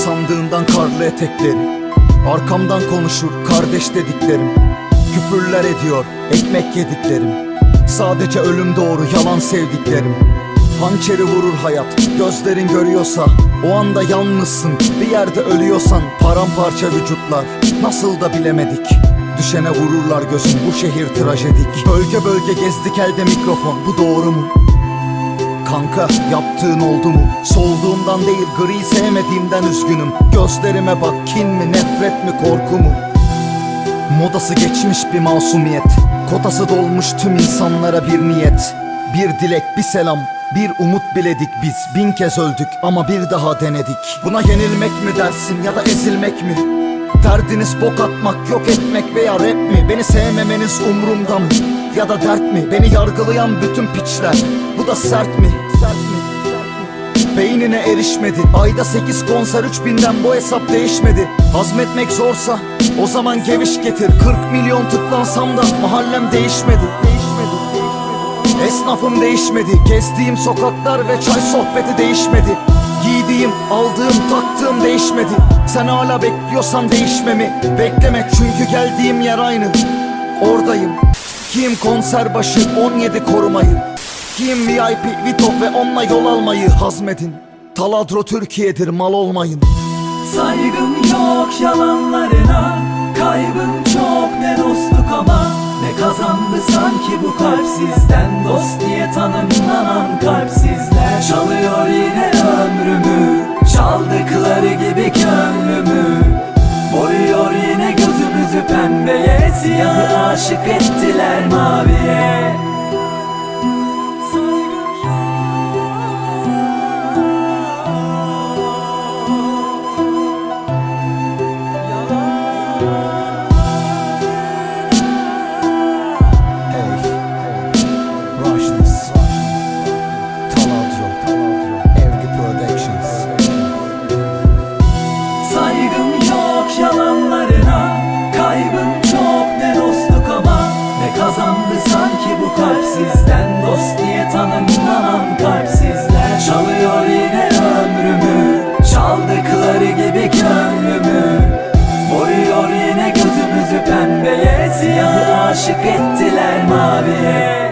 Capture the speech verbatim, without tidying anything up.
sandığından karlı etekleri. Arkamdan konuşur kardeş dediklerim. Küfürler ediyor ekmek yediklerim. Sadece ölüm doğru yalan sevdiklerim. Hançeri vurur hayat, gözlerin görüyorsa o anda yalnızsın, bir yerde ölüyorsan. Paramparça vücutlar, nasıl da bilemedik. Düşene vururlar gözün, bu şehir trajedik. Bölge bölge gezdik elde mikrofon, bu doğru mu? Kanka yaptığın oldu mu? Solduğumdan değil gri sevmediğimden üzgünüm. Gözlerime bak, kin mi nefret mi korku mu? Modası geçmiş bir masumiyet, kotası dolmuş tüm insanlara bir niyet. Bir dilek, bir selam, bir umut biledik biz. Bin kez öldük ama bir daha denedik. Buna yenilmek mi dersin ya da ezilmek mi? Derdiniz bok atmak, yok etmek veya rap mi? Beni sevmemeniz umrumda mı? Ya da dert mi? Beni yargılayan bütün piçler, bu da sert mi? Sert mi? Beynine erişmedi. Ayda sekiz konser, üç binden bu hesap değişmedi. Hazmetmek zorsa o zaman geviş getir. Kırk milyon tıklansam da mahallem değişmedi. Değişmedi. Esnafım değişmedi. Gezdiğim sokaklar ve çay sohbeti değişmedi. Giydiğim, aldığım, taktığım değişmedi. Sen hala bekliyorsan değişmemi bekleme, çünkü geldiğim yer aynı. Oradayım. Kim konser başı on yedi korumayı, kim V I P Vito ve onunla yol almayı hazmedin. Taladro Türkiye'dir, mal olmayın. Saygım yok yalanlarına, kaybım çok ne dostluk ama ne kazandı sanki bu kalp sizden. Dost diye tanımlanan kalpsizler çalıyor yine ömrümü, çaldıkları gibi gönlümü. Boyuyor yine gözümüzü pembeye, siyahı aşık ettiler maviye. Yalanlarına, kaybım çok ne dostluk ama ne kazandı sanki bu kalp sizden. Dost diye tanımlanan kalpsizler çalıyor yine ömrümü, çaldıkları gibi gönlümü. Boyuyor yine gözümüzü pembeye, siyahı aşık ettiler maviye.